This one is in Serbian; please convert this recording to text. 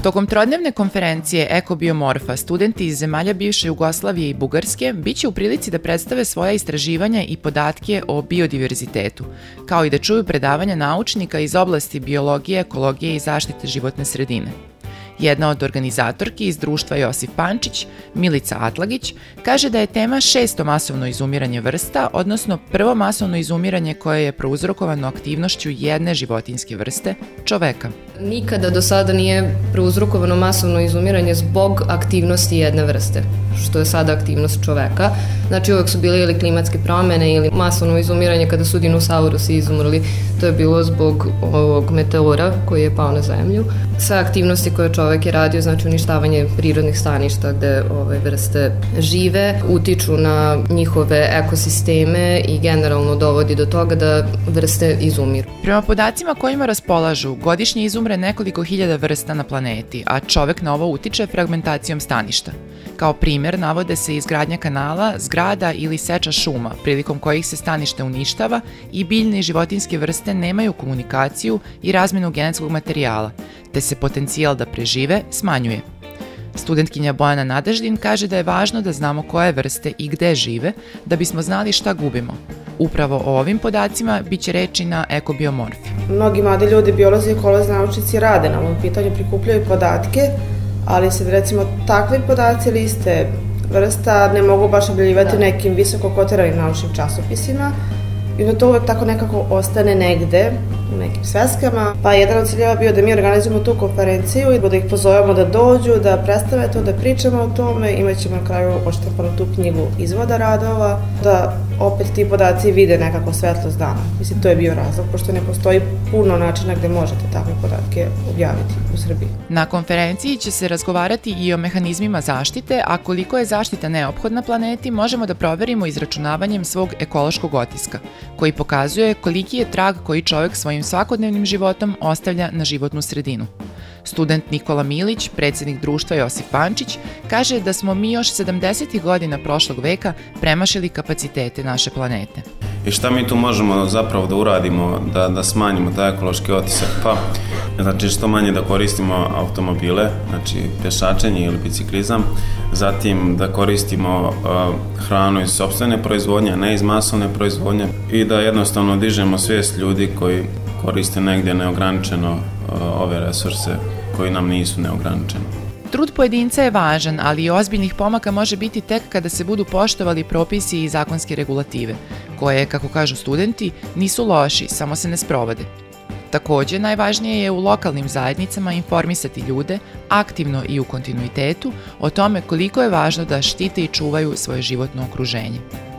Tokom trodnevne konferencije Ekobiomorfa, studenti iz zemalja bivše Jugoslavije i Bugarske biće u prilici da predstave svoja istraživanja i podatke o biodiverzitetu, kao i da čuju predavanja naučnika iz oblasti biologije, ekologije i zaštite životne sredine. Jedna od organizatorki iz društva Josip Pančić, Milica Atlagić, kaže da je tema 6. masovno izumiranje vrsta, odnosno prvo masovno izumiranje koje je prouzrokovano aktivnošću jedne životinjske vrste, čoveka. Nikada do sada nije prouzrokovano masovno izumiranje zbog aktivnosti jedne vrste, što je sada aktivnost čoveka. Znači uvek su bile ili klimatske promene ili masovno izumiranje kada su dinosaurusi izumrli, to je bilo zbog ovog meteora koji je pao na zemlju. Sve aktivnosti koje čovek je radio, znači uništavanje prirodnih staništa gde ove vrste žive, utiču na njihove ekosisteme i generalno dovodi do toga da vrste izumiru. Prema podacima kojima raspolažu, godišnje izumre nekoliko hiljada vrsta na planeti, a čovek na ovo utiče fragmentacijom staništa. Kao primer navode se izgradnja kanala, zgrada ili seča šuma, prilikom kojih se stanište uništava i biljne i životinjske vrste nemaju komunikaciju i razmenu genetskog materijala, te se potencijal da prežive smanjuje. Studentkinja Bojana Nadeždin kaže da je važno da znamo koje vrste i gde žive, da bismo znali šta gubimo. Upravo o ovim podacima biće reči na Ekobiomorfi. Mnogi mladi ljudi, biolozi i ekolozi, naučnici rade na ovom pitanju, prikupljaju podatke, ali se recimo takvi podaci liste vrsta ne mogu baš objavljivati nekim visoko kotiranim naučnim časopisima i onda to uvek tako nekako ostane negde u nekim sveskama. Pa jedan od ciljeva bio da mi organizujemo tu konferenciju i da ih pozovemo da dođu, da predstave to, da pričamo o tome, imaćemo na kraju odštampanu tu knjigu izvoda radova, da opet ti podaci vide nekako svetlost dana. Mislim, to je bio razlog, pošto ne postoji puno načina gde možete takve podatke objaviti u Srbiji. Na konferenciji će se razgovarati i o mehanizmima zaštite, a koliko je zaštita neophodna planeti možemo da proverimo izračunavanjem svog ekološkog otiska, koji pokazuje koliki je trag koji čovek svojim svakodnevnim životom ostavlja na životnu sredinu. Student Nikola Milić, predsednik društva Josip Pančić, kaže da smo mi još 70. godina prošlog veka premašili kapacitete naše planete. I šta mi tu možemo zapravo da uradimo da smanjimo taj ekološki otisak? Pa, znači što manje da koristimo automobile, znači pešačenje ili biciklizam, zatim da koristimo hranu iz sopstvene proizvodnje, ne iz masovne proizvodnje i da jednostavno dižemo svijest ljudi koji koriste negdje neograničeno ove resurse koji nam nisu neograničeni. Trud pojedinca je važan, ali i ozbiljnih pomaka može biti tek kada se budu poštovali propisi i zakonske regulative, koje, kako kažu studenti, nisu loši, samo se ne sprovode. Takođe, najvažnije je u lokalnim zajednicama informisati ljude, aktivno i u kontinuitetu, o tome koliko je važno da štite i čuvaju svoje životno okruženje.